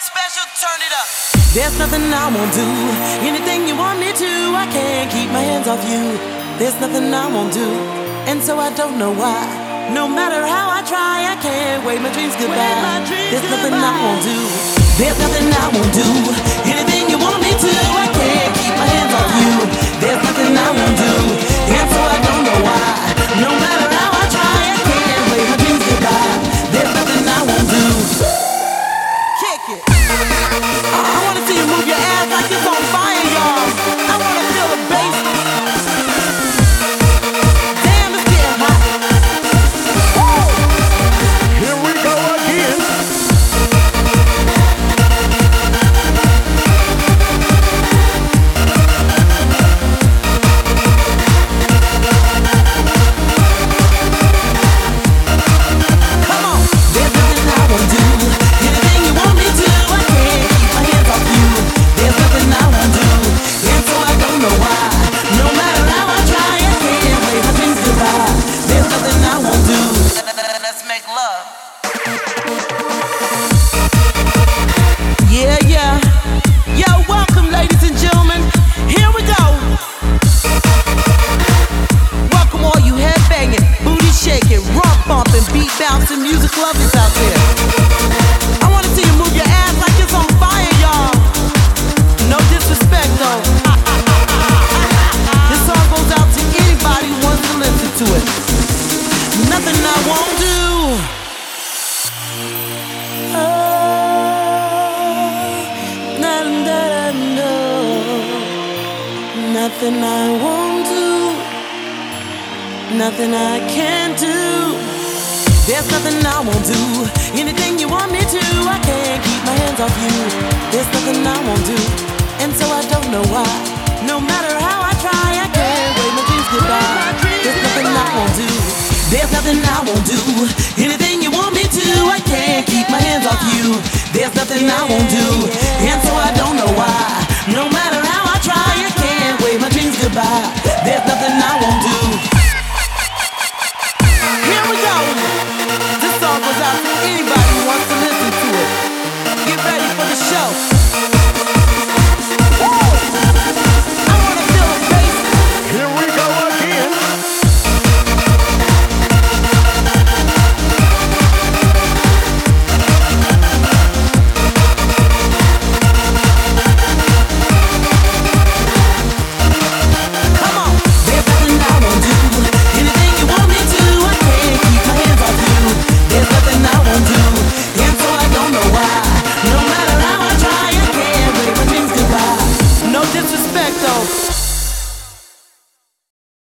special, turn it up. There's nothing I won't do. Anything you want me to, I can't keep my hands off you. There's nothing I won't do, and so I don't know why. No matter how I try, I can't wave my dreams goodbye. There's nothing I won't do. There's nothing I won't do. Anything you want me to, I can't keep my hands off you. There's nothing I won't do, and so I don't know why. No matter how I try, I can't wave my dreams goodbye. There's nothing I won't do. Kick it. I wanna see you move your ass like it's on fire, y'all. I wanna feel the bass. Damn, it's getting hot. Woo! Here we go again. Come on. There's nothing I won't do. Anything you want me to, I can't keep my hands off you. There's nothing I won't do, and so I don't know why. No matter how I try, I can't wave my dreams goodbye. There's nothing I won't do. Let's make love. Yeah, yeah. Yo, welcome, ladies and gentlemen. Here we go. Welcome all you headbanging, booty shaking, rump bumping, beat bouncing, music lovers out there. I wanna see you move your ass like it's on fire, y'all. No disrespect though. This song goes out to anybody who wants to listen to it. Nothing I won't do. Nothing I won't do, nothing I can't do. There's nothing I won't do. Anything you want me to, I can't keep my hands off you. There's nothing I won't do, and so I don't know why. No matter how I try, I can't wave my dreams goodbye. There's nothing I won't do. There's nothing I won't do. Anything you want me to, I can't keep my hands off